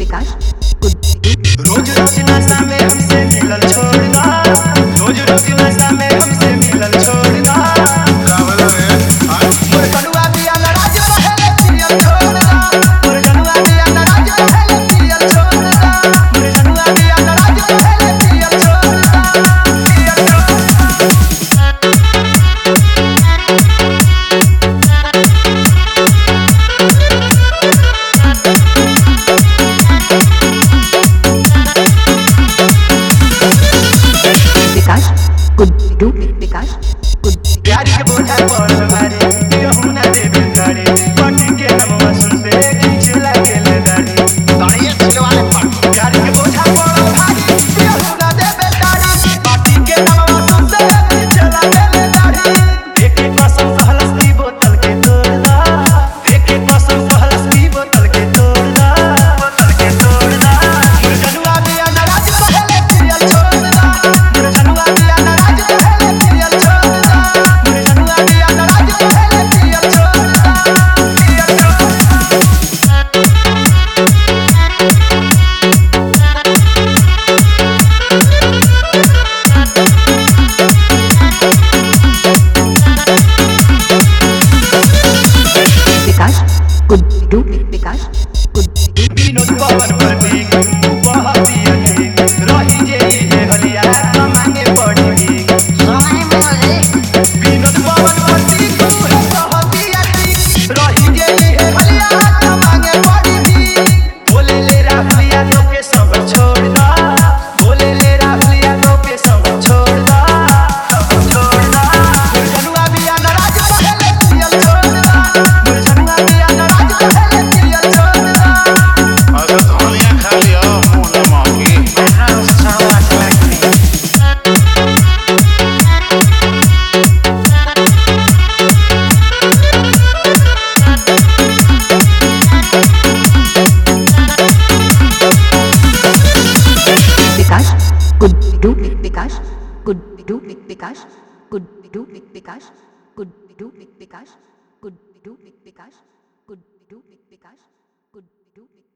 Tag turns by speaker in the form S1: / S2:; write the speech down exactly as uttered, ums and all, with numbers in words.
S1: विकास गुड्डू
S2: रोज रोज नशा में हमसे मिलल छोड़ना, रोज रोज नशा में हमसे मिलल छोड़ना।
S3: कावला रे
S2: मोर कनुआ बिया नाराज पहले पियल छोड़ना, मोर कनुआ बिया नाराज पहले पियल छोड़ना, मोर कनुआ बिया नाराज पहले पियल छोड़ना, पियल
S1: विकास गुड्डू विकास गुड्डू
S2: प्यार के बोझा पर मारे कहूं ना देवे गाड़ी, पटी के नमवा सुनते खींच लागे ले गाड़ी,
S3: गाड़ियां छिलवाने पड़
S2: प्यार के बोझा पर भारी कहूं ना देवे गाड़ी, पटी के नमवा सुनते खींच लागे ले गाड़ी। एक एक कसम कहलस की बोतल के तोड़ना, एक एक कसम कहलस की बोतल के तोड़ना, बोतल के तोड़ना। मोर कनुआ बिया नाराज पहले पियल छोड़ना, मोर कनुआ बिया नाराज पहले पियल छोड़ना, मोर कनुआ बिया नाराज पहले पियल छोड़ना, पियल छोड़ना।
S1: विकास गुड्डू विकास गुड्डू
S2: विनोद पवन प्रतीक बहतिया ठीक रही जे इहे हलिया मांगे पड़ी ठीक। विनोद पवन प्रतीक बहतिया ठीक रही जे इहे हलिया मांगे पड़ी ठीक। बोले ले राहुलिया तो के सब छोड़ दा, बोले ले राहुलिया तो के सब छोड़ दा, सब छोड़ दा। मोर कनुआ बिया नाराज पहले पियल छोड़ दा, मोर कनुआ बिया नाराज पहले पियल छोड़ दा।
S3: अच्छा धनिया खा लिया मुंह न मांगी
S1: विकास गुड्डू विकास गुड्डू विकास गुड्डू विकास गुड्डू विकास गुड्डू विकास गुड्डू विकास गुड्डू